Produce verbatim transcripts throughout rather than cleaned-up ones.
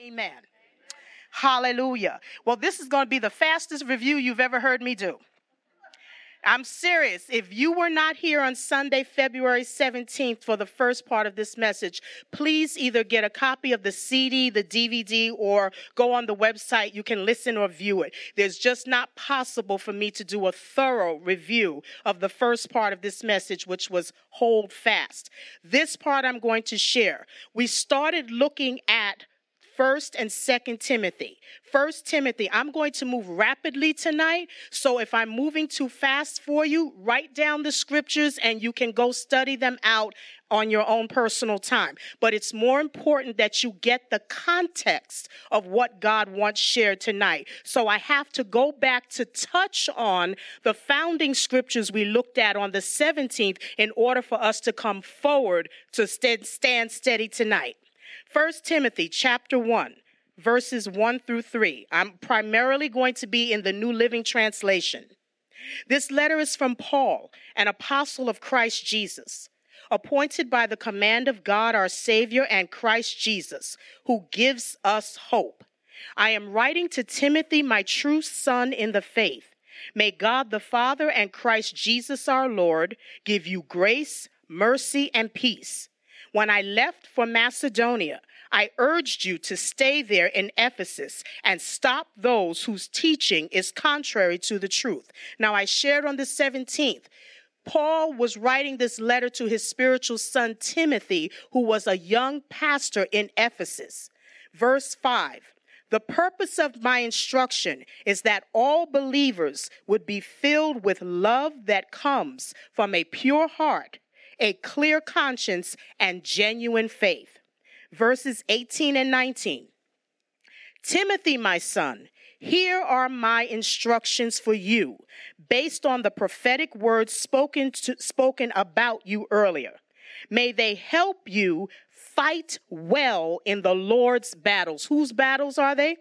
Amen. Hallelujah. Well, this is going to be the fastest review you've ever heard me do. I'm serious. If you were not here on Sunday, February seventeenth for the first part of this message, please either get a copy of the C D, the D V D, or go on the website. You can listen or view it. There's just not possible for me to do a thorough review of the first part of this message, which was hold fast. This part I'm going to share. We started looking at First and Second Timothy. First Timothy, I'm going to move rapidly tonight. So if I'm moving too fast for you, write down the scriptures and you can go study them out on your own personal time. But it's more important that you get the context of what God wants shared tonight. So I have to go back to touch on the founding scriptures we looked at on the seventeenth in order for us to come forward to st- stand steady tonight. First Timothy chapter one, verses one through three. I'm primarily going to be in the New Living Translation. This letter is from Paul, an apostle of Christ Jesus, appointed by the command of God our Savior and Christ Jesus, who gives us hope. I am writing to Timothy, my true son in the faith. May God the Father and Christ Jesus our Lord give you grace, mercy, and peace. When I left for Macedonia, I urged you to stay there in Ephesus and stop those whose teaching is contrary to the truth. Now, I shared on the seventeenth, Paul was writing this letter to his spiritual son, Timothy, who was a young pastor in Ephesus. Verse five, the purpose of my instruction is that all believers would be filled with love that comes from a pure heart, a clear conscience, and genuine faith. Verses eighteen and nineteen. Timothy, my son, here are my instructions for you, based on the prophetic words spoken to, spoken about you earlier. May they help you fight well in the Lord's battles. Whose battles are they?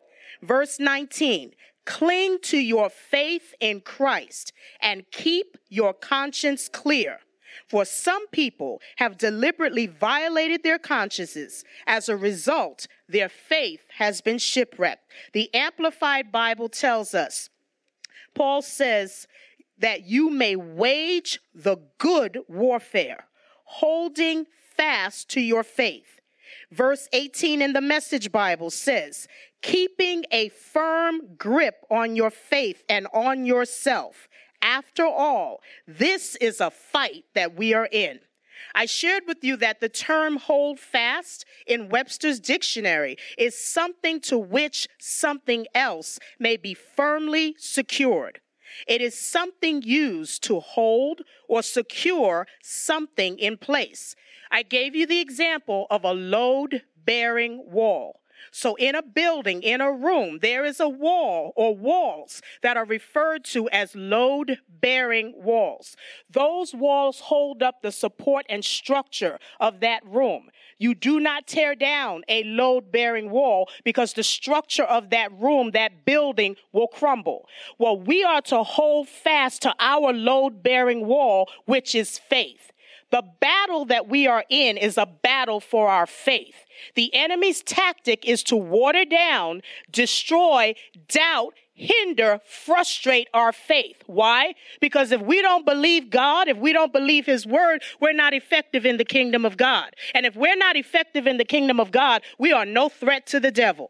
Verse nineteen. Cling to your faith in Christ and keep your conscience clear. For some people have deliberately violated their consciences. As a result, their faith has been shipwrecked. The Amplified Bible tells us, Paul says that you may wage the good warfare, holding fast to your faith. Verse eighteen in the Message Bible says, keeping a firm grip on your faith and on yourself. After all, this is a fight that we are in. I shared with you that the term hold fast in Webster's dictionary is something to which something else may be firmly secured. It is something used to hold or secure something in place. I gave you the example of a load-bearing wall. So in a building, in a room, there is a wall or walls that are referred to as load-bearing walls. Those walls hold up the support and structure of that room. You do not tear down a load-bearing wall because the structure of that room, that building, will crumble. Well, we are to hold fast to our load-bearing wall, which is faith. The battle that we are in is a battle for our faith. The enemy's tactic is to water down, destroy, doubt, hinder, frustrate our faith. Why? Because if we don't believe God, if we don't believe his word, we're not effective in the kingdom of God. And if we're not effective in the kingdom of God, we are no threat to the devil.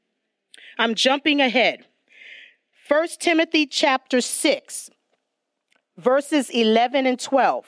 I'm jumping ahead. First Timothy chapter six, verses eleven and twelve.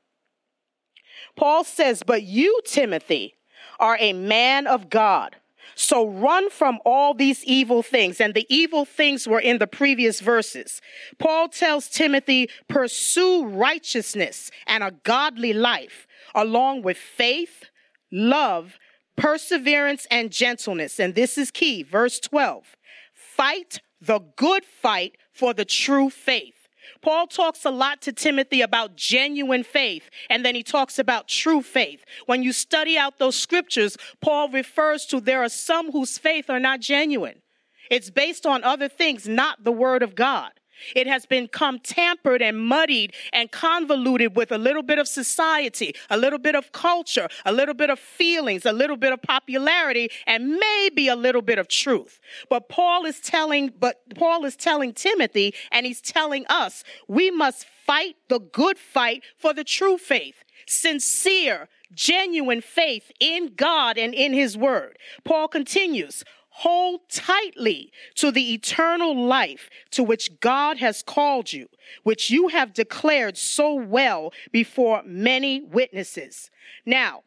Paul says, but you, Timothy, are a man of God. So run from all these evil things. And the evil things were in the previous verses. Paul tells Timothy, pursue righteousness and a godly life, along with faith, love, perseverance, and gentleness. And this is key. Verse twelve, fight the good fight for the true faith. Paul talks a lot to Timothy about genuine faith, and then he talks about true faith. When you study out those scriptures, Paul refers to there are some whose faith are not genuine. It's based on other things, not the word of God. It has become tampered and muddied and convoluted with a little bit of society, a little bit of culture, a little bit of feelings, a little bit of popularity, and maybe a little bit of truth. But Paul is telling, but Paul is telling Timothy, and he's telling us, we must fight the good fight for the true faith, sincere, genuine faith in God and in his word. Paul continues, hold tightly to the eternal life to which God has called you, which you have declared so well before many witnesses. Now,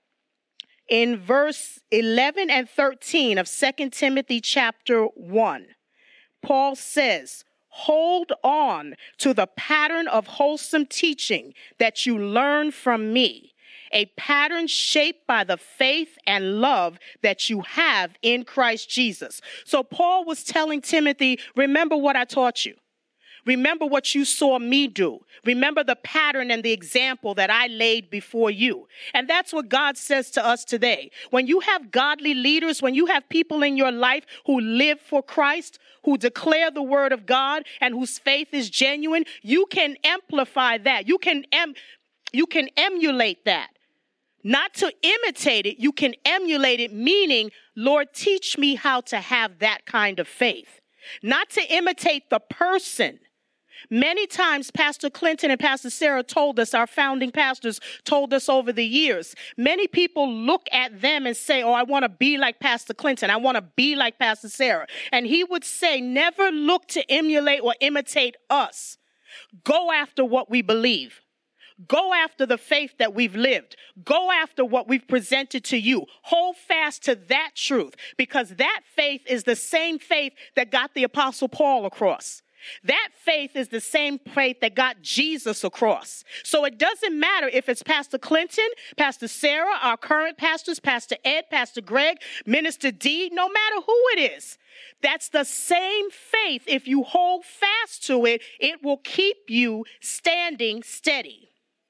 in verse eleven and thirteen of Second Timothy chapter one, Paul says, hold on to the pattern of wholesome teaching that you learned from me, a pattern shaped by the faith and love that you have in Christ Jesus. So Paul was telling Timothy, remember what I taught you. Remember what you saw me do. Remember the pattern and the example that I laid before you. And that's what God says to us today. When you have godly leaders, when you have people in your life who live for Christ, who declare the word of God and whose faith is genuine, you can amplify that. You can em- you can emulate that. Not to imitate it, you can emulate it, meaning, Lord, teach me how to have that kind of faith. Not to imitate the person. Many times, Pastor Clinton and Pastor Sarah told us, our founding pastors told us over the years, many people look at them and say, oh, I want to be like Pastor Clinton. I want to be like Pastor Sarah. And he would say, never look to emulate or imitate us. Go after what we believe. Go after the faith that we've lived. Go after what we've presented to you. Hold fast to that truth, because that faith is the same faith that got the Apostle Paul across. That faith is the same faith that got Jesus across. So it doesn't matter if it's Pastor Clinton, Pastor Sarah, our current pastors, Pastor Ed, Pastor Greg, Minister D, no matter who it is. That's the same faith. If you hold fast to it, it will keep you standing steady.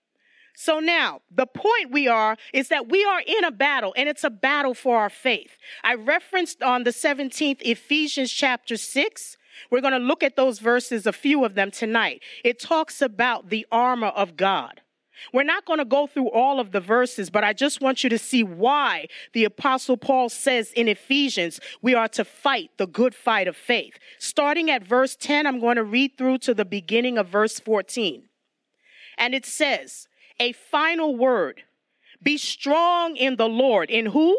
So now, the point we are is that we are in a battle, and it's a battle for our faith. I referenced on the seventeenth Ephesians chapter six. We're going to look at those verses, a few of them tonight. It talks about the armor of God. We're not going to go through all of the verses, but I just want you to see why the Apostle Paul says in Ephesians, we are to fight the good fight of faith. Starting at verse ten, I'm going to read through to the beginning of verse fourteen. And it says, a final word, be strong in the Lord. In who?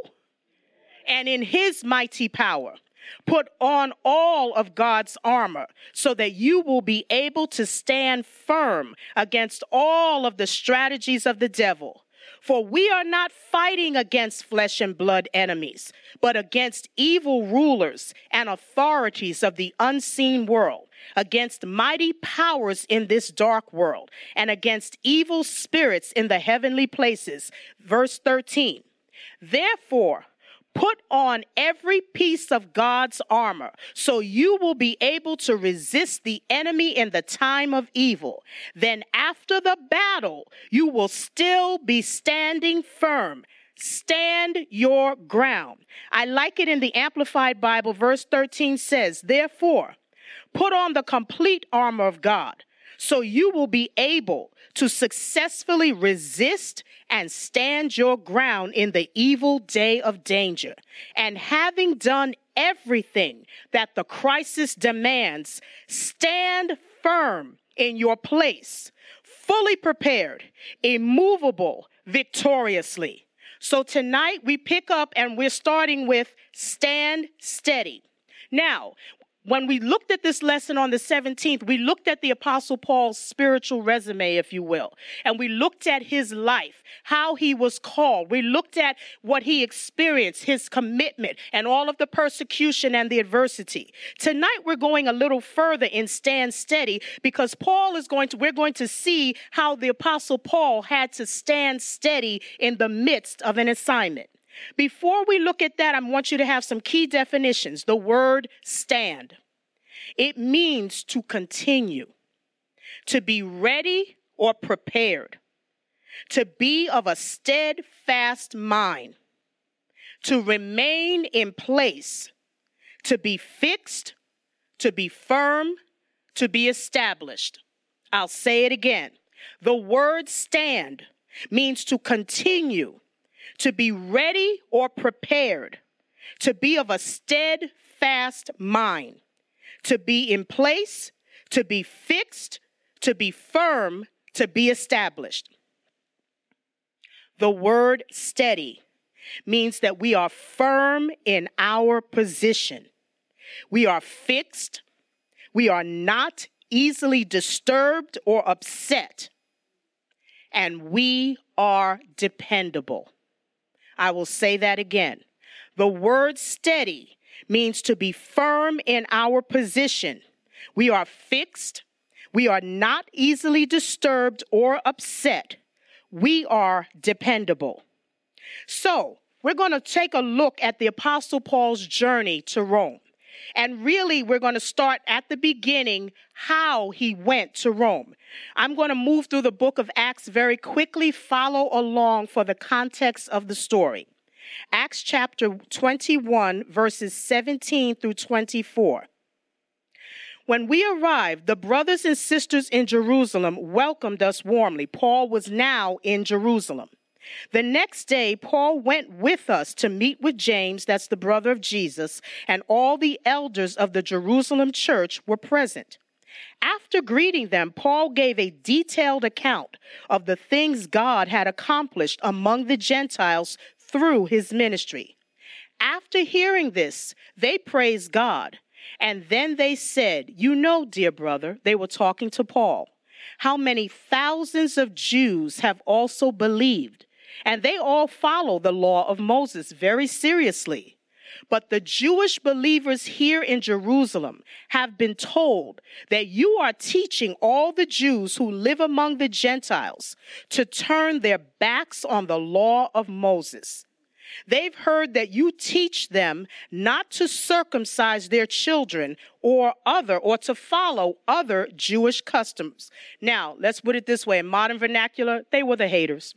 And in his mighty power. Put on all of God's armor so that you will be able to stand firm against all of the strategies of the devil. For we are not fighting against flesh and blood enemies, but against evil rulers and authorities of the unseen world, against mighty powers in this dark world, and against evil spirits in the heavenly places. Verse thirteen. Therefore, put on every piece of God's armor so you will be able to resist the enemy in the time of evil. Then after the battle, you will still be standing firm. Stand your ground. I like it in the Amplified Bible. Verse thirteen says, therefore, put on the complete armor of God so you will be able to successfully resist and stand your ground in the evil day of danger. And having done everything that the crisis demands, stand firm in your place, fully prepared, immovable, victoriously. So tonight we pick up and we're starting with stand steady. Now, when we looked at this lesson on the seventeenth, we looked at the Apostle Paul's spiritual resume, if you will, and we looked at his life, how he was called. We looked at what he experienced, his commitment, and all of the persecution and the adversity. Tonight, we're going a little further in stand steady because Paul is going to, we're going to see how the Apostle Paul had to stand steady in the midst of an assignment. Before we look at that, I want you to have some key definitions. The word stand. It means to continue, to be ready or prepared, to be of a steadfast mind, to remain in place, to be fixed, to be firm, to be established. I'll say it again. The word stand means to continue, to be ready or prepared, to be of a steadfast mind, to be in place, to be fixed, to be firm, to be established. The word steady means that we are firm in our position. We are fixed. We are not easily disturbed or upset. And we are dependable. I will say that again. The word steady means to be firm in our position. We are fixed. We are not easily disturbed or upset. We are dependable. So, we're going to take a look at the Apostle Paul's journey to Rome. And really, we're going to start at the beginning, how he went to Rome. I'm going to move through the book of Acts very quickly. Follow along for the context of the story. Acts chapter twenty-one, verses seventeen through twenty-four. When we arrived, the brothers and sisters in Jerusalem welcomed us warmly. Paul was now in Jerusalem. The next day, Paul went with us to meet with James, that's the brother of Jesus, and all the elders of the Jerusalem church were present. After greeting them, Paul gave a detailed account of the things God had accomplished among the Gentiles through his ministry. After hearing this, they praised God, and then they said, "You know, dear brother," they were talking to Paul, "how many thousands of Jews have also believed, and they all follow the law of Moses very seriously. But the Jewish believers here in Jerusalem have been told that you are teaching all the Jews who live among the Gentiles to turn their backs on the law of Moses. They've heard that you teach them not to circumcise their children or other or to follow other Jewish customs." Now, let's put it this way. In modern vernacular, they were the haters.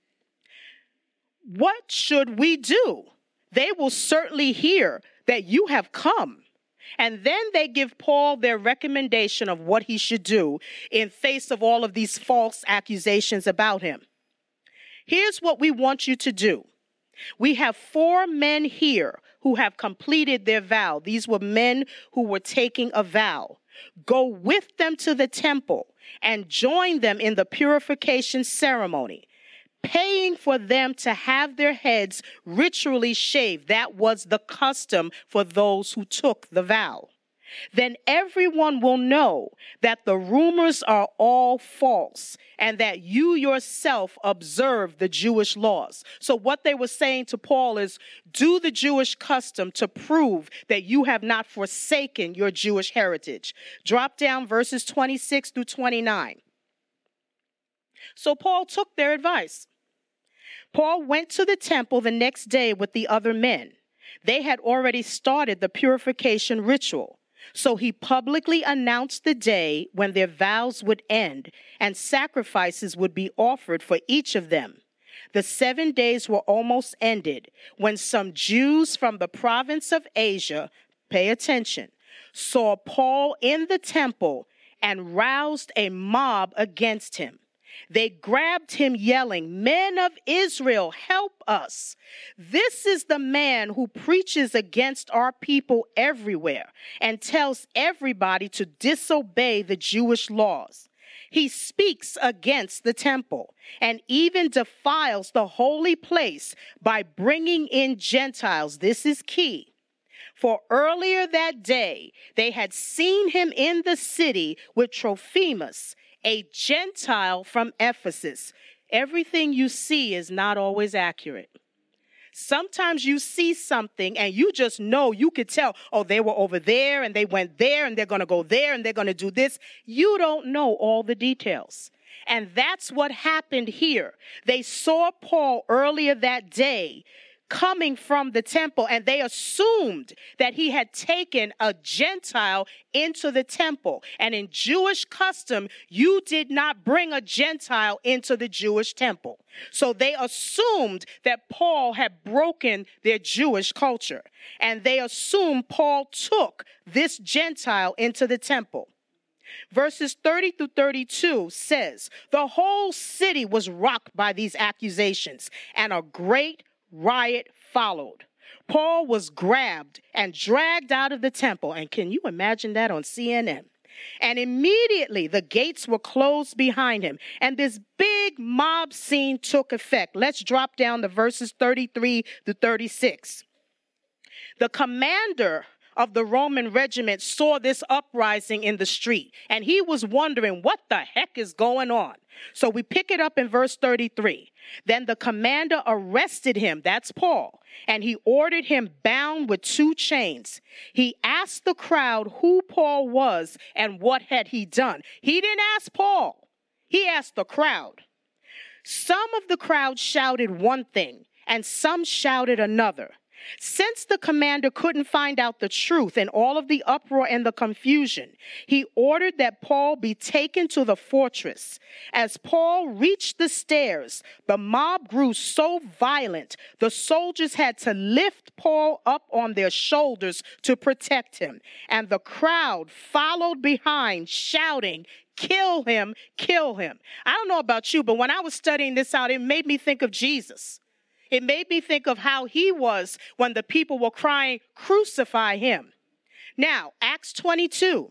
What should we do? They will certainly hear that you have come. And then they give Paul their recommendation of what he should do in face of all of these false accusations about him. Here's what we want you to do. We have four men here who have completed their vow. These were men who were taking a vow. Go with them to the temple and join them in the purification ceremony, paying for them to have their heads ritually shaved. That was the custom for those who took the vow. Then everyone will know that the rumors are all false and that you yourself observe the Jewish laws. So what they were saying to Paul is, do the Jewish custom to prove that you have not forsaken your Jewish heritage. Drop down verses twenty-six through twenty-nine. So Paul took their advice. Paul went to the temple the next day with the other men. They had already started the purification ritual. So he publicly announced the day when their vows would end and sacrifices would be offered for each of them. The seven days were almost ended when some Jews from the province of Asia, pay attention, saw Paul in the temple and roused a mob against him. They grabbed him yelling, "Men of Israel, help us. This is the man who preaches against our people everywhere and tells everybody to disobey the Jewish laws. He speaks against the temple and even defiles the holy place by bringing in Gentiles." This is key. For earlier that day, they had seen him in the city with Trophimus, a Gentile from Ephesus. Everything you see is not always accurate. Sometimes you see something and you just know, you could tell, oh, they were over there and they went there and they're going to go there and they're going to do this. You don't know all the details. And that's what happened here. They saw Paul earlier that day coming from the temple, and they assumed that he had taken a Gentile into the temple. And in Jewish custom, you did not bring a Gentile into the Jewish temple. So they assumed that Paul had broken their Jewish culture, and they assumed Paul took this Gentile into the temple. Verses thirty through thirty-two says, the whole city was rocked by these accusations, and a great riot followed. Paul was grabbed and dragged out of the temple. And can you imagine that on C N N? And immediately the gates were closed behind him, and this big mob scene took effect. Let's drop down to verses thirty-three to thirty-six. The commander of the Roman regiment saw this uprising in the street, and he was wondering what the heck is going on. So we pick it up in verse thirty-three. Then the commander arrested him, that's Paul, and he ordered him bound with two chains. He asked the crowd who Paul was and what had he done. He didn't ask Paul, he asked the crowd. Some of the crowd shouted one thing, and some shouted another. Since the commander couldn't find out the truth in all of the uproar and the confusion, he ordered that Paul be taken to the fortress. As Paul reached the stairs, the mob grew so violent, the soldiers had to lift Paul up on their shoulders to protect him. And the crowd followed behind, shouting, "Kill him, kill him." I don't know about you, but when I was studying this out, it made me think of Jesus. It made me think of how he was when the people were crying, "Crucify him." Now, Acts twenty-two,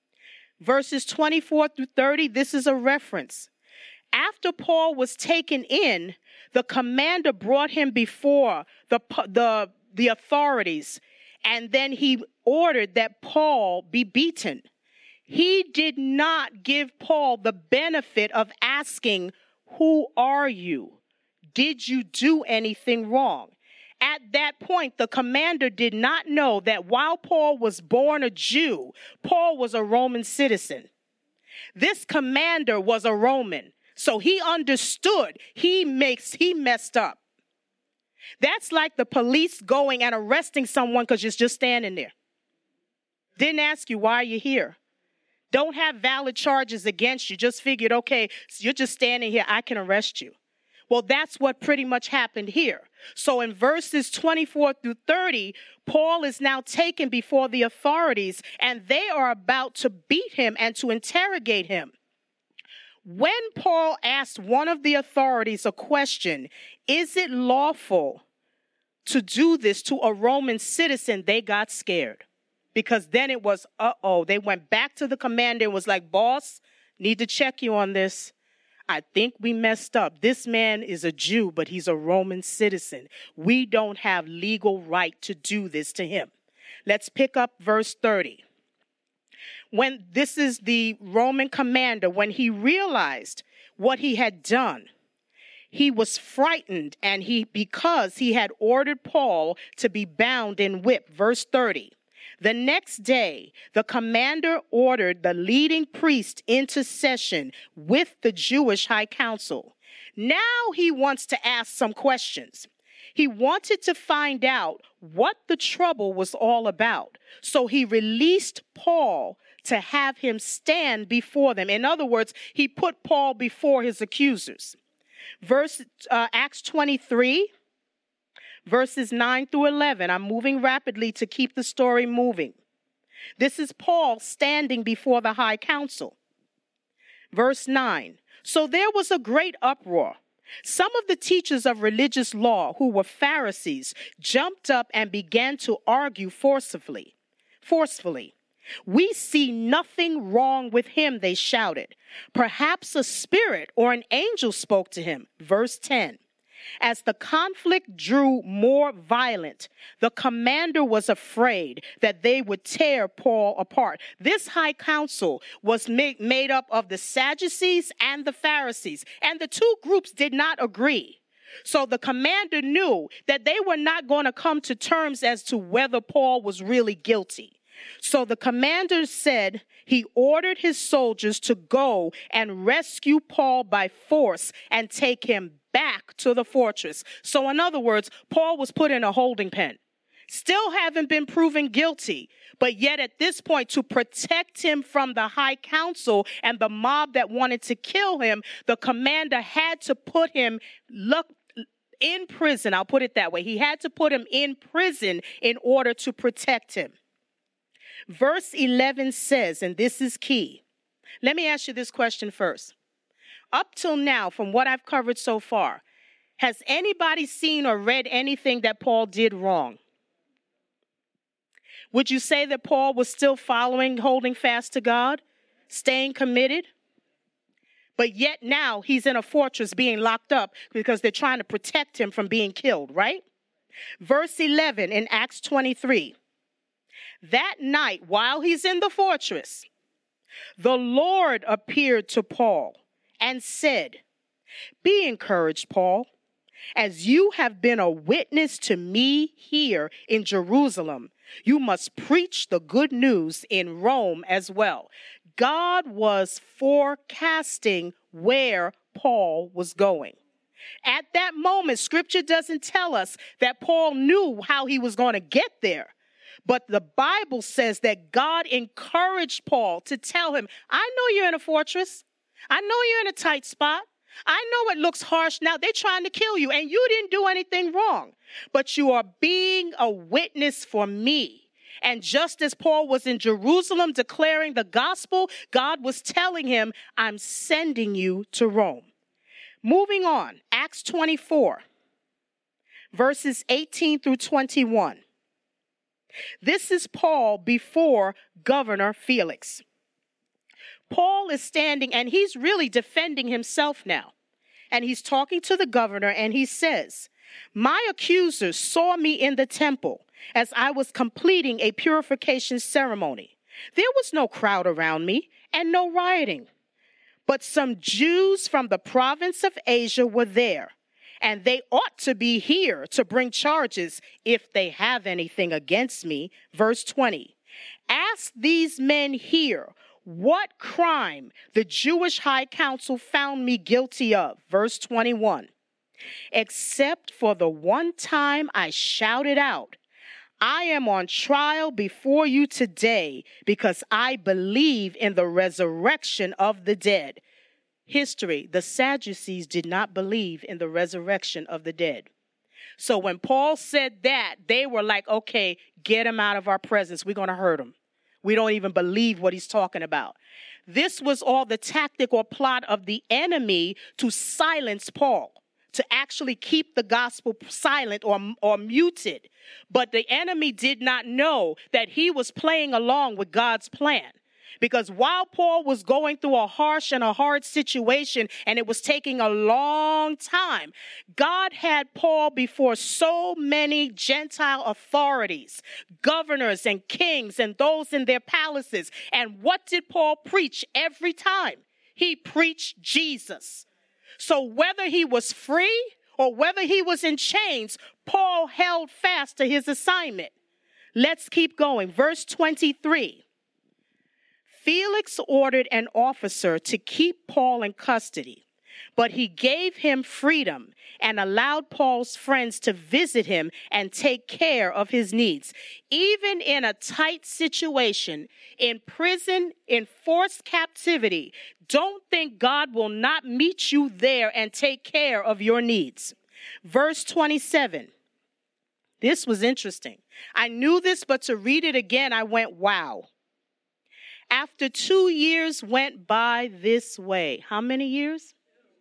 verses twenty-four through thirty, this is a reference. After Paul was taken in, the commander brought him before the, the, the authorities, and then he ordered that Paul be beaten. He did not give Paul the benefit of asking, "Who are you? Did you do anything wrong?" At that point, the commander did not know that while Paul was born a Jew, Paul was a Roman citizen. This commander was a Roman, so he understood he makes he messed up. That's like the police going and arresting someone because you're just standing there. Didn't ask you why you're here. Don't have valid charges against you. Just figured, okay, so you're just standing here, I can arrest you. Well, that's what pretty much happened here. So in verses twenty-four through thirty, Paul is now taken before the authorities, and they are about to beat him and to interrogate him. When Paul asked one of the authorities a question, "Is it lawful to do this to a Roman citizen?" they got scared, because then it was, uh-oh. They went back to the commander and was like, "Boss, need to check you on this. I think we messed up. This man is a Jew, but he's a Roman citizen. We don't have legal right to do this to him." Let's pick up verse thirty. When this is the Roman commander, when he realized what he had done, he was frightened, and he because he had ordered Paul to be bound and whipped. Verse thirty. The next day, the commander ordered the leading priest into session with the Jewish high council. Now he wants to ask some questions. He wanted to find out what the trouble was all about. So he released Paul to have him stand before them. In other words, he put Paul before his accusers. Verse uh, Acts twenty-three. Verses nine through eleven. I'm moving rapidly to keep the story moving. This is Paul standing before the high council. Verse nine. So there was a great uproar. Some of the teachers of religious law, who were Pharisees, jumped up and began to argue forcefully. Forcefully. "We see nothing wrong with him," they shouted. "Perhaps a spirit or an angel spoke to him." Verse ten. As the conflict drew more violent, the commander was afraid that they would tear Paul apart. This high council was made, made up of the Sadducees and the Pharisees, and the two groups did not agree. So the commander knew that they were not going to come to terms as to whether Paul was really guilty. So the commander said he ordered his soldiers to go and rescue Paul by force and take him back to the fortress. So in other words, Paul was put in a holding pen, still haven't been proven guilty, but yet at this point, to protect him from the high council and the mob that wanted to kill him, the commander had to put him look, in prison. I'll put it that way. He had to put him in prison in order to protect him. Verse eleven says, and this is key, Let me ask you this question first. Up till now, from what I've covered so far, has anybody seen or read anything that Paul did wrong? Would you say that Paul was still following, holding fast to God, staying committed? But yet now he's in a fortress being locked up because they're trying to protect him from being killed, right? Verse eleven in Acts twenty-three. That night, while he's in the fortress, the Lord appeared to Paul and said, "Be encouraged, Paul, as you have been a witness to me here in Jerusalem. You must preach the good news in Rome as well." God was forecasting where Paul was going. At that moment, scripture doesn't tell us that Paul knew how he was going to get there. But the Bible says that God encouraged Paul to tell him, I know you're in a fortress. I know you're in a tight spot. I know it looks harsh now. They're trying to kill you, and you didn't do anything wrong. But you are being a witness for me. And just as Paul was in Jerusalem declaring the gospel, God was telling him, I'm sending you to Rome. Moving on, Acts twenty-four, verses eighteen through twenty-one. This is Paul before Governor Felix. Paul is standing and he's really defending himself now. And he's talking to the governor and he says, "My accusers saw me in the temple as I was completing a purification ceremony. There was no crowd around me and no rioting. But some Jews from the province of Asia were there, and they ought to be here to bring charges if they have anything against me." Verse twenty. "Ask these men here what crime the Jewish high council found me guilty of." Verse twenty-one. "Except for the one time I shouted out, 'I am on trial before you today because I believe in the resurrection of the dead.'" History, the Sadducees did not believe in the resurrection of the dead. So when Paul said that, they were like, okay, get him out of our presence. We're going to hurt him. We don't even believe what he's talking about. This was all the tactic or plot of the enemy to silence Paul, to actually keep the gospel silent or, or muted. But the enemy did not know that he was playing along with God's plan. Because while Paul was going through a harsh and a hard situation, and it was taking a long time, God had Paul before so many Gentile authorities, governors and kings and those in their palaces. And what did Paul preach every time? He preached Jesus. So whether he was free or whether he was in chains, Paul held fast to his assignment. Let's keep going. Verse twenty-three. "Felix ordered an officer to keep Paul in custody, but he gave him freedom and allowed Paul's friends to visit him and take care of his needs." Even in a tight situation, in prison, in forced captivity, don't think God will not meet you there and take care of your needs. Verse twenty-seven. This was interesting. I knew this, but to read it again, I went, wow. "After two years went by this way." How many years?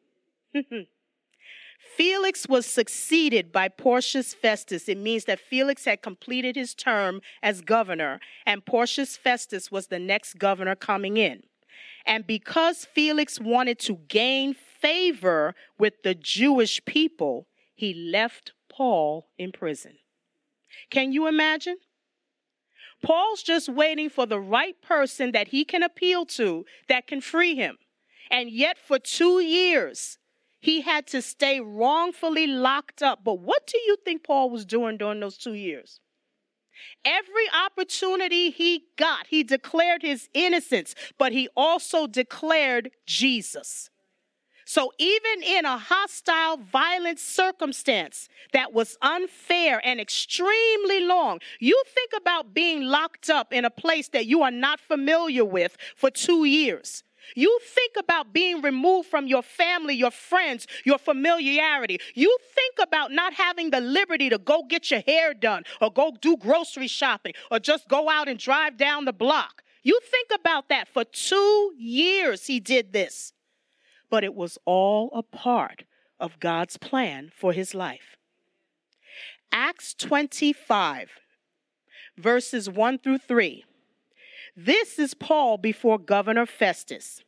"Felix was succeeded by Porcius Festus." It means that Felix had completed his term as governor, and Porcius Festus was the next governor coming in. "And because Felix wanted to gain favor with the Jewish people, he left Paul in prison." Can you imagine? Paul's just waiting for the right person that he can appeal to that can free him. And yet for two years, he had to stay wrongfully locked up. But what do you think Paul was doing during those two years? Every opportunity he got, he declared his innocence, but he also declared Jesus. So even in a hostile, violent circumstance that was unfair and extremely long, you think about being locked up in a place that you are not familiar with for two years. You think about being removed from your family, your friends, your familiarity. You think about not having the liberty to go get your hair done or go do grocery shopping or just go out and drive down the block. You think about that. For two years he did this. But it was all a part of God's plan for his life. Acts twenty-five, verses one through three. This is Paul before Governor Festus.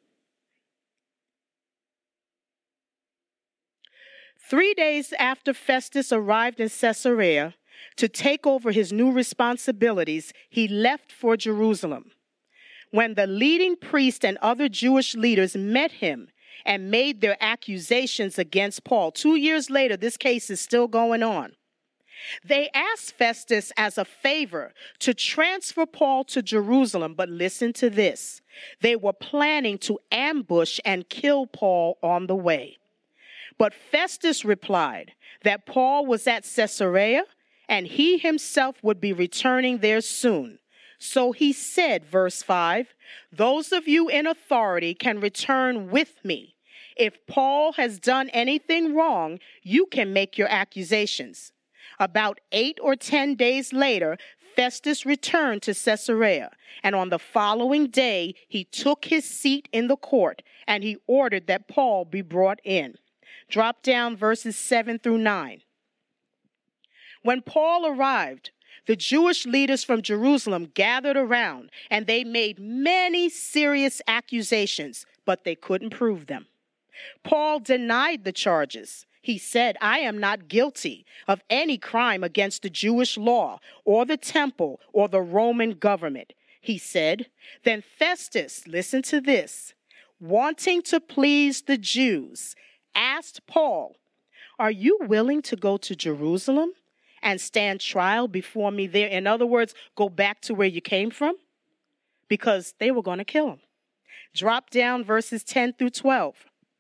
Three days after Festus arrived in Caesarea to take over his new responsibilities, he left for Jerusalem. When the leading priest and other Jewish leaders met him and made their accusations against Paul, two years later, this case is still going on. They asked Festus as a favor to transfer Paul to Jerusalem, but listen to this. They were planning to ambush and kill Paul on the way. But Festus replied that Paul was at Caesarea and he himself would be returning there soon. So he said, verse five, those of you in authority can return with me. If Paul has done anything wrong, you can make your accusations. About eight or ten days later, Festus returned to Caesarea, and on the following day, he took his seat in the court, and he ordered that Paul be brought in. Drop down verses seven through nine. When Paul arrived, the Jewish leaders from Jerusalem gathered around, and they made many serious accusations, but they couldn't prove them. Paul denied the charges. He said, I am not guilty of any crime against the Jewish law or the temple or the Roman government. He said, then Festus, listen to this, wanting to please the Jews, asked Paul, are you willing to go to Jerusalem and stand trial before me there? In other words, go back to where you came from? Because they were going to kill him. Drop down verses ten through twelve.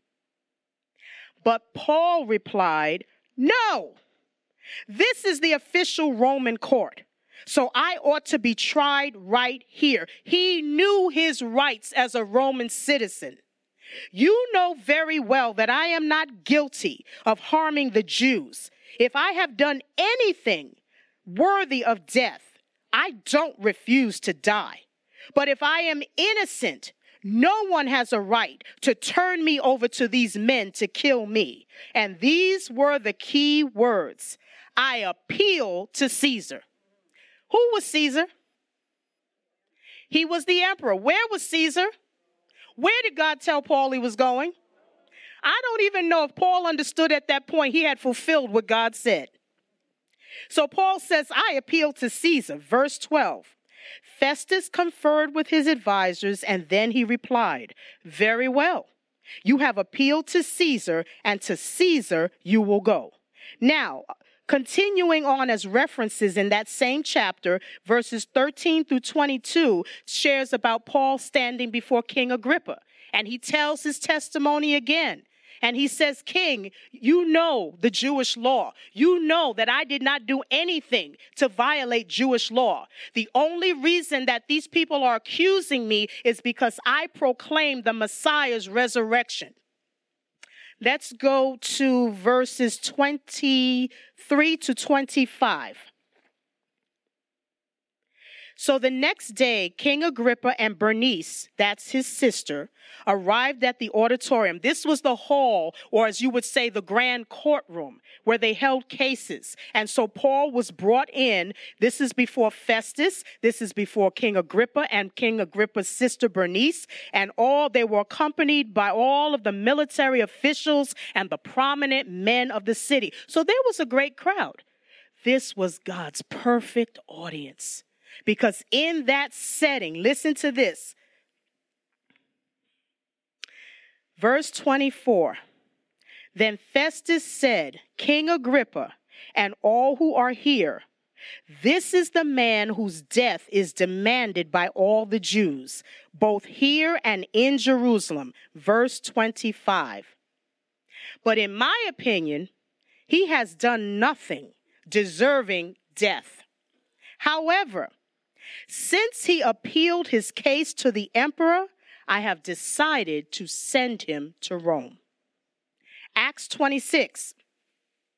But Paul replied, no, this is the official Roman court, so I ought to be tried right here. He knew his rights as a Roman citizen. You know very well that I am not guilty of harming the Jews. If I have done anything worthy of death, I don't refuse to die. But if I am innocent, no one has a right to turn me over to these men to kill me. And these were the key words. I appeal to Caesar. Who was Caesar? He was the emperor. Where was Caesar? Where did God tell Paul he was going? I don't even know if Paul understood at that point he had fulfilled what God said. So Paul says, I appeal to Caesar. Verse twelve. Festus conferred with his advisors, and then he replied, very well. You have appealed to Caesar, and to Caesar you will go. Now, continuing on as references in that same chapter, verses thirteen through twenty-two shares about Paul standing before King Agrippa, and he tells his testimony again. And he says, King, you know the Jewish law. You know that I did not do anything to violate Jewish law. The only reason that these people are accusing me is because I proclaim the Messiah's resurrection. Let's go to verses twenty-three to twenty-five. So the next day, King Agrippa and Bernice, that's his sister, arrived at the auditorium. This was the hall, or as you would say, the grand courtroom, where they held cases. And so Paul was brought in. This is before Festus. This is before King Agrippa and King Agrippa's sister Bernice. And all they were accompanied by all of the military officials and the prominent men of the city. So there was a great crowd. This was God's perfect audience. Because in that setting, listen to this. Verse twenty-four. Then Festus said, King Agrippa, and all who are here, this is the man whose death is demanded by all the Jews, both here and in Jerusalem. Verse twenty-five. But in my opinion, he has done nothing deserving death. However, since he appealed his case to the emperor, I have decided to send him to Rome. Acts twenty-six,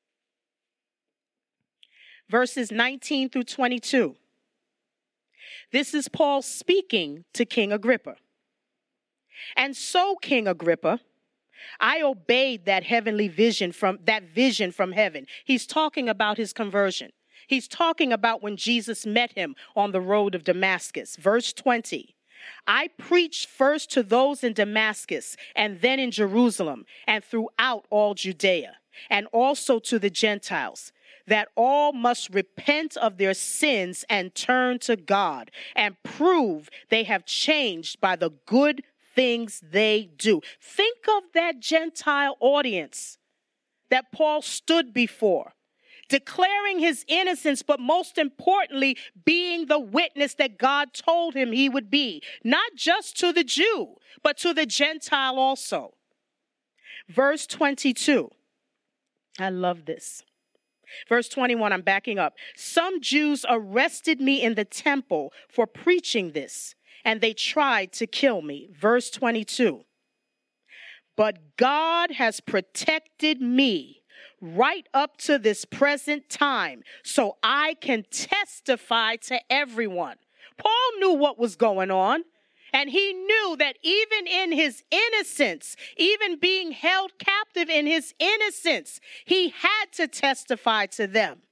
verses nineteen through twenty-two. This is Paul speaking to King Agrippa. And so, King Agrippa, I obeyed that heavenly vision from that vision from heaven. He's talking about his conversion. He's talking about when Jesus met him on the road of Damascus. Verse twenty. I preached first to those in Damascus and then in Jerusalem and throughout all Judea and also to the Gentiles, that all must repent of their sins and turn to God and prove they have changed by the good things they do. Think of that Gentile audience that Paul stood before, declaring his innocence, but most importantly, being the witness that God told him he would be, not just to the Jew, but to the Gentile also. Verse twenty-two. I love this. Verse twenty-one, I'm backing up. Some Jews arrested me in the temple for preaching this, and they tried to kill me. Verse twenty-two. But God has protected me right up to this present time, so I can testify to everyone. Paul knew what was going on, and he knew that even in his innocence, even being held captive in his innocence, he had to testify to them.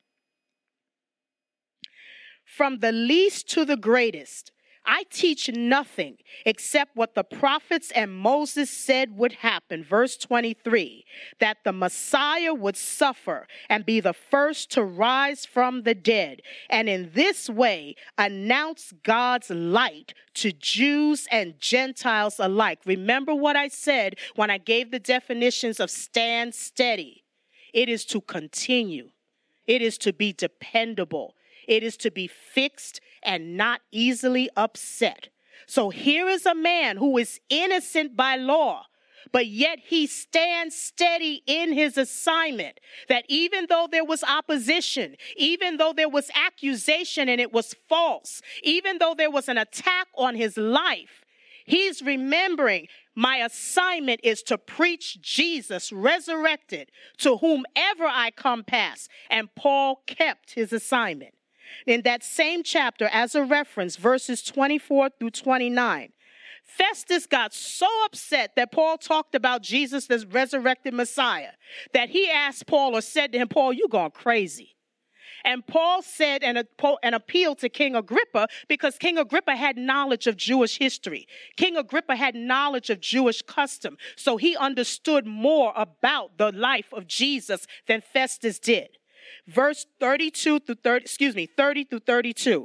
From the least to the greatest, I teach nothing except what the prophets and Moses said would happen. Verse twenty-three, that the Messiah would suffer and be the first to rise from the dead, and in this way announce God's light to Jews and Gentiles alike. Remember what I said when I gave the definitions of stand steady. It is to continue. It is to be dependable. It is to be fixed and not easily upset. So here is a man who is innocent by law, but yet he stands steady in his assignment, that even though there was opposition, even though there was accusation and it was false, even though there was an attack on his life, he's remembering my assignment is to preach Jesus resurrected to whomever I come past. And Paul kept his assignment. In that same chapter, as a reference, verses twenty-four through twenty-nine, Festus got so upset that Paul talked about Jesus, the resurrected Messiah, that he asked Paul or said to him, Paul, you gone crazy. And Paul said an, an appeal to King Agrippa because King Agrippa had knowledge of Jewish history. King Agrippa had knowledge of Jewish custom. So he understood more about the life of Jesus than Festus did. Verse thirty-two through thirty, excuse me, thirty through thirty-two.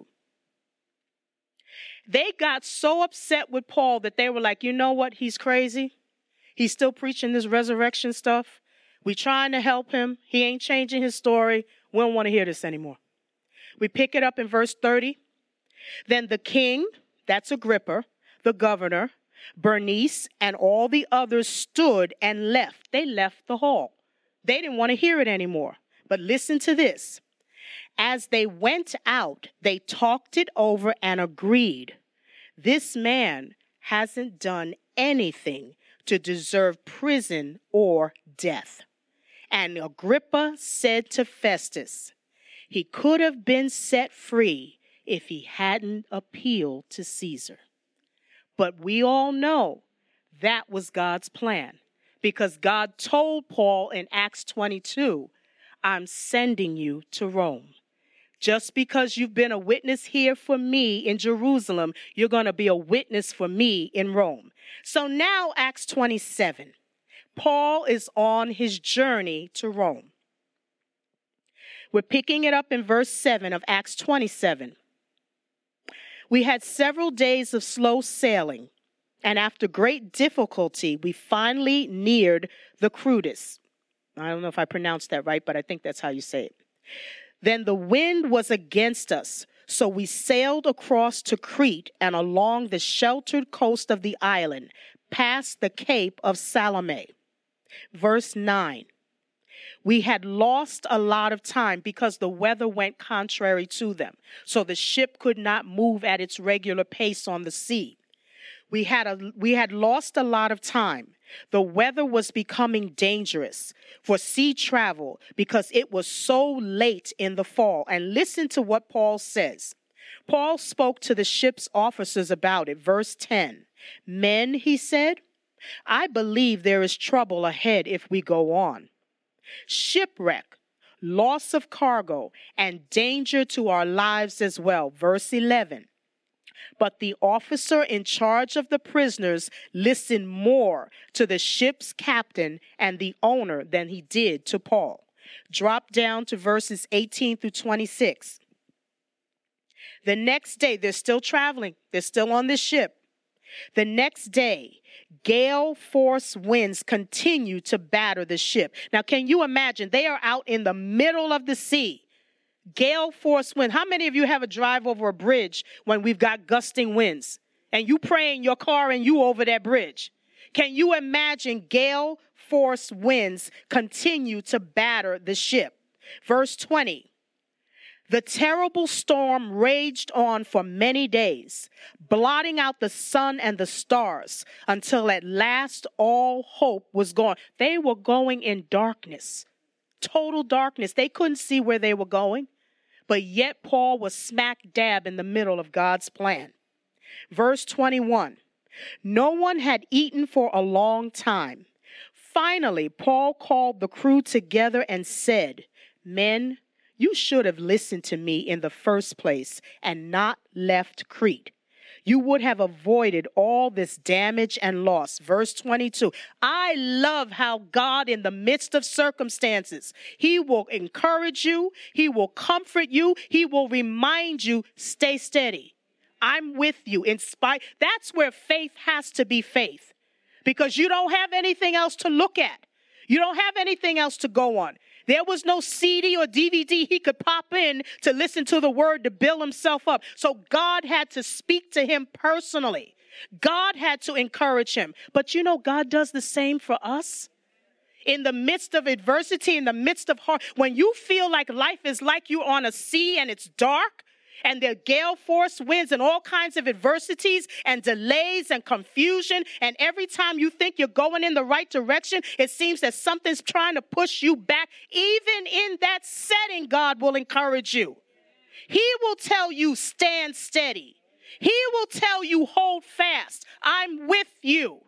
They got so upset with Paul that they were like, you know what? He's crazy. He's still preaching this resurrection stuff. We trying to help him. He ain't changing his story. We don't want to hear this anymore. We pick it up in verse thirty. Then the king, that's Agrippa, the governor, Bernice, and all the others stood and left. They left the hall. They didn't want to hear it anymore. But listen to this. As they went out, they talked it over and agreed. This man hasn't done anything to deserve prison or death. And Agrippa said to Festus, he could have been set free if he hadn't appealed to Caesar. But we all know that was God's plan, because God told Paul in Acts twenty-two, I'm sending you to Rome. Just because you've been a witness here for me in Jerusalem, you're going to be a witness for me in Rome. So now Acts twenty-seven, Paul is on his journey to Rome. We're picking it up in verse seven of Acts twenty-seven. We had several days of slow sailing, and after great difficulty, we finally neared the Crudus. I don't know if I pronounced that right, but I think that's how you say it. Then the wind was against us, so we sailed across to Crete and along the sheltered coast of the island, past the Cape of Salome. Verse nine. We had lost a lot of time because the weather went contrary to them, so the ship could not move at its regular pace on the sea. We had a, we had lost a lot of time. The weather was becoming dangerous for sea travel because it was so late in the fall. And listen to what Paul says. Paul spoke to the ship's officers about it. Verse ten. Men, he said, I believe there is trouble ahead if we go on. Shipwreck, loss of cargo, and danger to our lives as well. Verse eleven. But the officer in charge of the prisoners listened more to the ship's captain and the owner than he did to Paul. Drop down to verses eighteen through twenty-six. The next day, they're still traveling. They're still on this ship. The next day, gale force winds continue to batter the ship. Now, can you imagine? They are out in the middle of the sea. Gale force wind. How many of you have a drive over a bridge when we've got gusting winds and you praying your car and you over that bridge? Can you imagine gale force winds continue to batter the ship? Verse twenty. The terrible storm raged on for many days, blotting out the sun and the stars until at last all hope was gone. They were going in darkness, total darkness. They couldn't see where they were going, but yet Paul was smack dab in the middle of God's plan. Verse twenty-one, no one had eaten for a long time. Finally, Paul called the crew together and said, men, you should have listened to me in the first place and not left Crete. You would have avoided all this damage and loss. Verse twenty-two. I love how God, in the midst of circumstances, he will encourage you. He will comfort you. He will remind you, stay steady. I'm with you in spite. That's where faith has to be faith, because you don't have anything else to look at. You don't have anything else to go on. There was no C D or D V D he could pop in to listen to the word to build himself up. So God had to speak to him personally. God had to encourage him. But you know, God does the same for us. In the midst of adversity, in the midst of hard, when you feel like life is like you're on a sea and it's dark, and there are gale force winds and all kinds of adversities and delays and confusion. And every time you think you're going in the right direction, it seems that something's trying to push you back. Even in that setting, God will encourage you. He will tell you, stand steady. He will tell you, hold fast. I'm with you.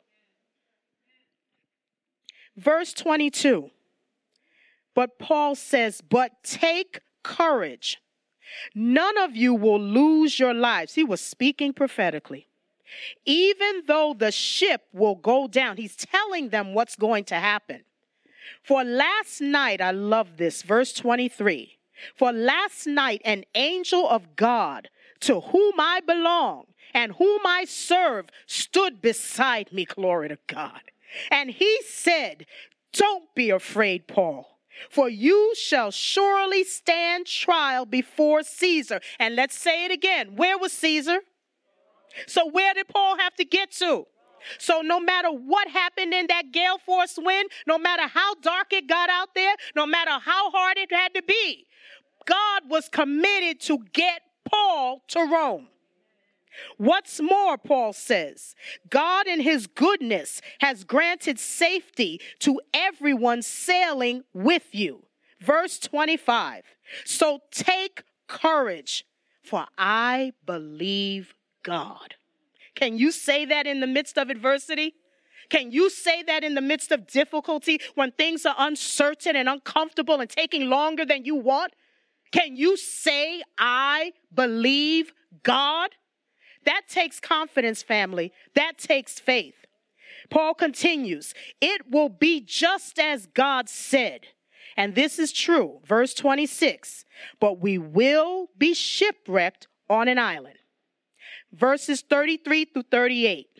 Verse twenty-two. But Paul says, but take courage. None of you will lose your lives. He was speaking prophetically. Even though the ship will go down, he's telling them what's going to happen. For last night, I love this, verse twenty-three. For last night, an angel of God, to whom I belong and whom I serve, stood beside me, glory to God. And he said, don't be afraid, Paul. For you shall surely stand trial before Caesar. And let's say it again. Where was Caesar? So where did Paul have to get to? So no matter what happened in that gale force wind, no matter how dark it got out there, no matter how hard it had to be, God was committed to get Paul to Rome. What's more, Paul says, God in his goodness has granted safety to everyone sailing with you. Verse twenty-five. So take courage, for I believe God. Can you say that in the midst of adversity? Can you say that in the midst of difficulty, when things are uncertain and uncomfortable and taking longer than you want? Can you say, I believe God? That takes confidence, family. That takes faith. Paul continues, it will be just as God said. And this is true. Verse twenty-six, but we will be shipwrecked on an island. Verses thirty-three through thirty-eight.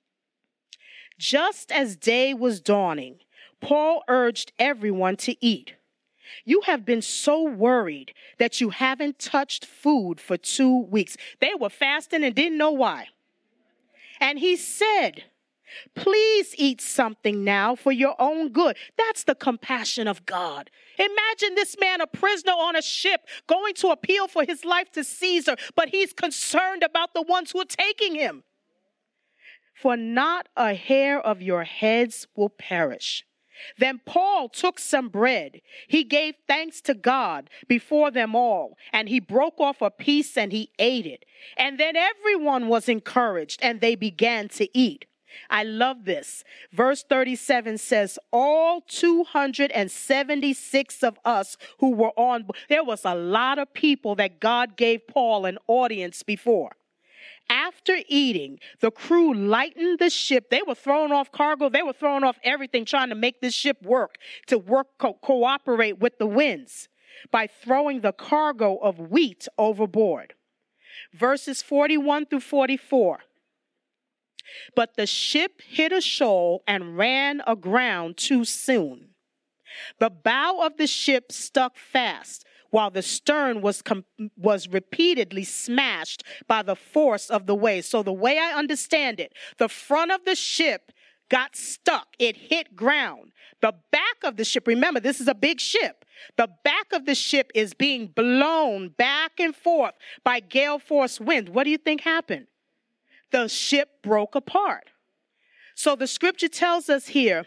Just as day was dawning, Paul urged everyone to eat. You have been so worried that you haven't touched food for two weeks. They were fasting and didn't know why. And he said, please eat something now for your own good. That's the compassion of God. Imagine this man, a prisoner on a ship, going to appeal for his life to Caesar, but he's concerned about the ones who are taking him. For not a hair of your heads will perish. Then Paul took some bread. He gave thanks to God before them all, and he broke off a piece and he ate it. And then everyone was encouraged, and they began to eat. I love this. Verse thirty-seven says, all two hundred seventy-six of us who were on, there was a lot of people that God gave Paul an audience before. After eating, the crew lightened the ship. They were throwing off cargo. They were throwing off everything, trying to make this ship work, to work, co- cooperate with the winds by throwing the cargo of wheat overboard. Verses forty-one through forty-four. But the ship hit a shoal and ran aground too soon. The bow of the ship stuck fast, while the stern was com- was repeatedly smashed by the force of the waves. So the way I understand it, the front of the ship got stuck. It hit ground. The back of the ship, remember, this is a big ship. The back of the ship is being blown back and forth by gale force wind. What do you think happened? The ship broke apart. So the scripture tells us here,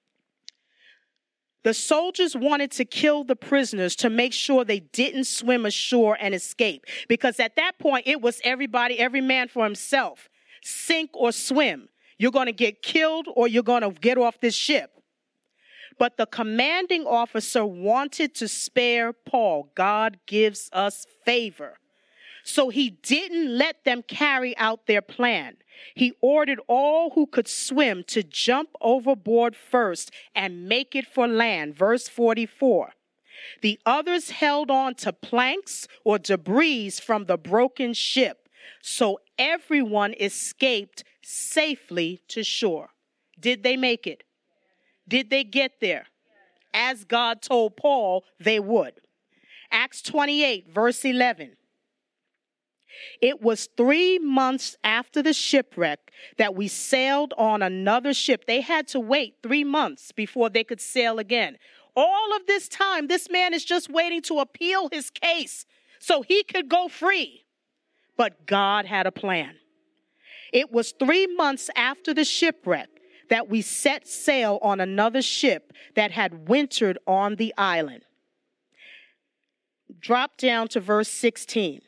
the soldiers wanted to kill the prisoners to make sure they didn't swim ashore and escape. Because at that point, it was everybody, every man for himself. Sink or swim. You're going to get killed or you're going to get off this ship. But the commanding officer wanted to spare Paul. God gives us favor. So he didn't let them carry out their plan. He ordered all who could swim to jump overboard first and make it for land. Verse forty-four. The others held on to planks or debris from the broken ship, so everyone escaped safely to shore. Did they make it? Did they get there? As God told Paul they would. Acts twenty-eight, verse eleven. It was three months after the shipwreck that we sailed on another ship. They had to wait three months before they could sail again. All of this time, this man is just waiting to appeal his case so he could go free. But God had a plan. It was three months after the shipwreck that we set sail on another ship that had wintered on the island. Drop down to verse sixteen.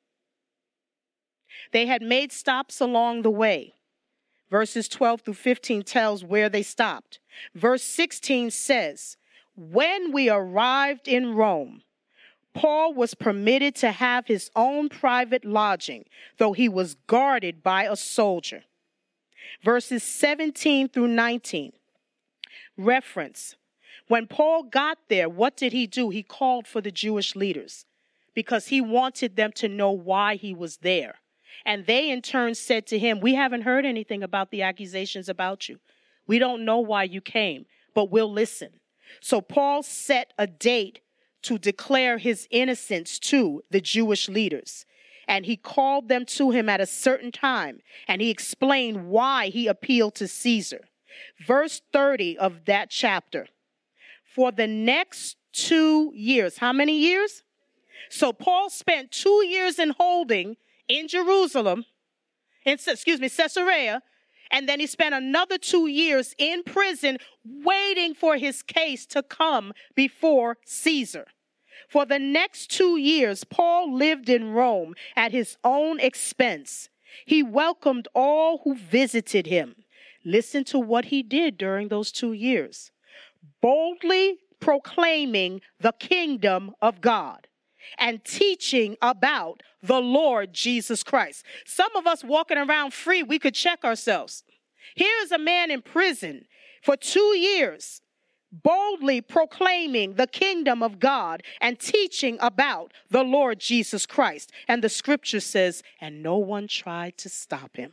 They had made stops along the way. Verses twelve through fifteen tells where they stopped. Verse sixteen says, when we arrived in Rome, Paul was permitted to have his own private lodging, though he was guarded by a soldier. Verses seventeen through nineteen. Reference. When Paul got there, what did he do? He called for the Jewish leaders because he wanted them to know why he was there. And they in turn said to him, we haven't heard anything about the accusations about you. We don't know why you came, but we'll listen. So Paul set a date to declare his innocence to the Jewish leaders. And he called them to him at a certain time, and he explained why he appealed to Caesar. Verse thirty of that chapter. For the next two years, how many years? So Paul spent two years in holding in Jerusalem, in, excuse me, Caesarea, and then he spent another two years in prison waiting for his case to come before Caesar. For the next two years, Paul lived in Rome at his own expense. He welcomed all who visited him. Listen to what he did during those two years. Boldly proclaiming the kingdom of God and teaching about the Lord Jesus Christ. Some of us walking around free, we could check ourselves. Here is a man in prison for two years, boldly proclaiming the kingdom of God and teaching about the Lord Jesus Christ. And the scripture says, and no one tried to stop him.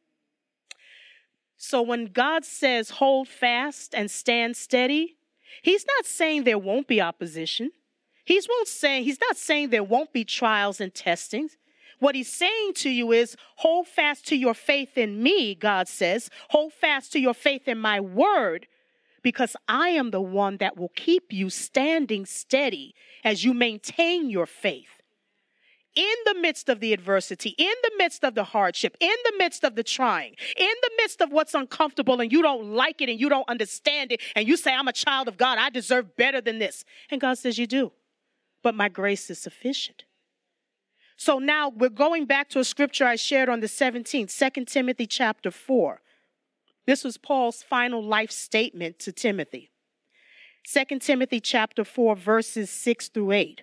So when God says, hold fast and stand steady, he's not saying there won't be opposition. He's won't say, he's not saying there won't be trials and testings. What he's saying to you is, hold fast to your faith in me, God says. Hold fast to your faith in my word, because I am the one that will keep you standing steady as you maintain your faith. in the midst of the adversity, in the midst of the hardship, in the midst of the trying, in the midst of what's uncomfortable and you don't like it and you don't understand it and you say, I'm a child of God, I deserve better than this. And God says, you do, but my grace is sufficient. So now we're going back to a scripture I shared on the seventeenth, Second Timothy chapter four. This was Paul's final life statement to Timothy. Second Timothy chapter four, verses six through eight.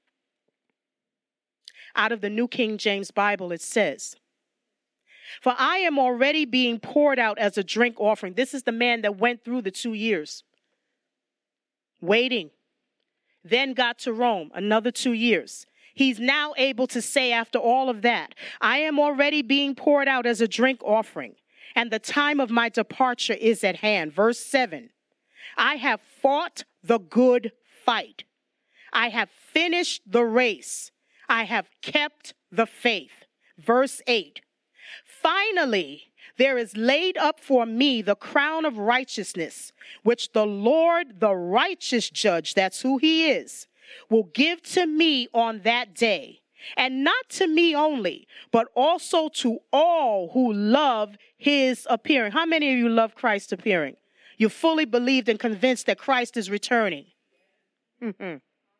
Out of the New King James Bible, it says, for I am already being poured out as a drink offering. This is the man that went through the two years, waiting, then got to Rome, another two years. He's now able to say after all of that, I am already being poured out as a drink offering, and the time of my departure is at hand. Verse seven, I have fought the good fight. I have finished the race. I have kept the faith. Verse eight, finally, there is laid up for me the crown of righteousness, which the Lord, the righteous judge, that's who he is, will give to me on that day. And not to me only, but also to all who love his appearing. How many of you love Christ appearing? You fully believed and convinced that Christ is returning. Mm-hmm.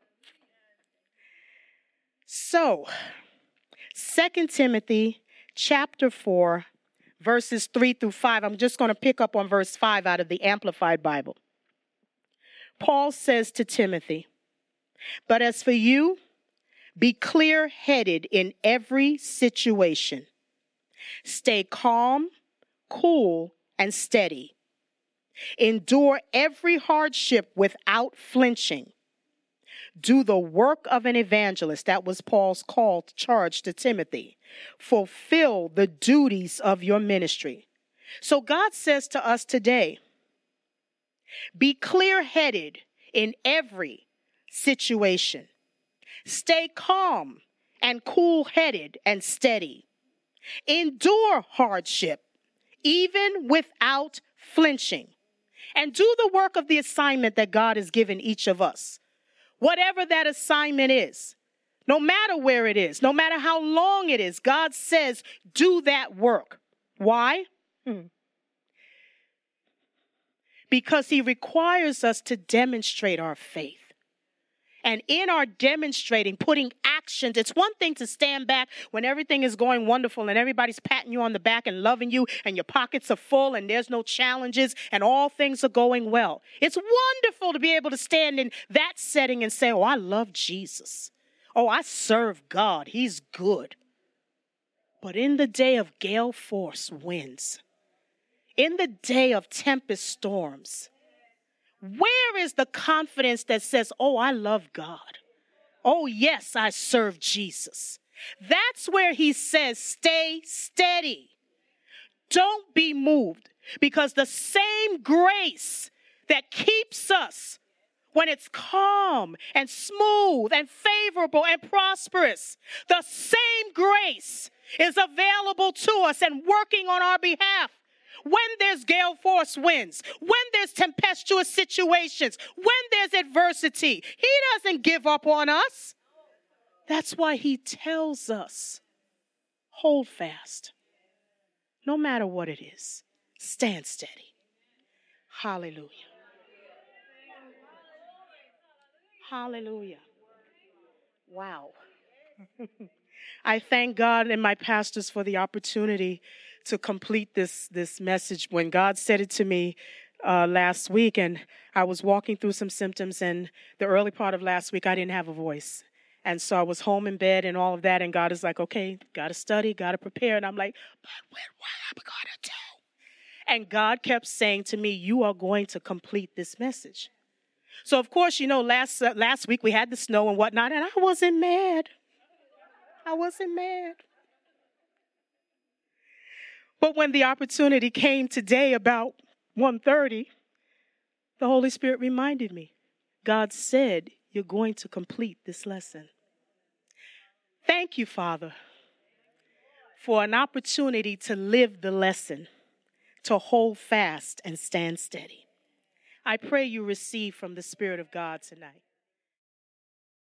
So, Second Timothy chapter four, verses three through five. I'm just going to pick up on verse five out of the Amplified Bible. Paul says to Timothy, but as for you, be clear-headed in every situation. Stay calm, cool, and steady. Endure every hardship without flinching. Do the work of an evangelist. That was Paul's call to charge to Timothy. Fulfill the duties of your ministry. So God says to us today, be clear-headed in every situation. Stay calm and cool-headed and steady. Endure hardship, even without flinching. And do the work of the assignment that God has given each of us. Whatever that assignment is, no matter where it is, no matter how long it is, God says, do that work. Why? Hmm. Because he requires us to demonstrate our faith. And in our demonstrating, putting actions, it's one thing to stand back when everything is going wonderful and everybody's patting you on the back and loving you and your pockets are full and there's no challenges and all things are going well. It's wonderful to be able to stand in that setting and say, oh, I love Jesus. Oh, I serve God. He's good. But in the day of gale force winds, in the day of tempest storms, where is the confidence that says, oh, I love God? Oh, yes, I serve Jesus. That's where he says, stay steady. Don't be moved, because the same grace that keeps us when it's calm and smooth and favorable and prosperous, the same grace is available to us and working on our behalf. When there's gale force winds, when there's tempestuous situations, when there's adversity, he doesn't give up on us. That's why he tells us, hold fast. No matter what it is, stand steady. Hallelujah. Hallelujah. Wow. I thank God and my pastors for the opportunity to complete this, this message. When God said it to me uh, last week, and I was walking through some symptoms, and the early part of last week, I didn't have a voice. And so I was home in bed and all of that, and God is like, okay, got to study, got to prepare. And I'm like, but what, what am I going to do? And God kept saying to me, you are going to complete this message. So, of course, you know, last uh, last week we had the snow and whatnot, and I wasn't mad. I wasn't mad. But when the opportunity came today about one thirty, the Holy Spirit reminded me, God said, you're going to complete this lesson. Thank you, Father, for an opportunity to live the lesson, to hold fast and stand steady. I pray you receive from the Spirit of God tonight.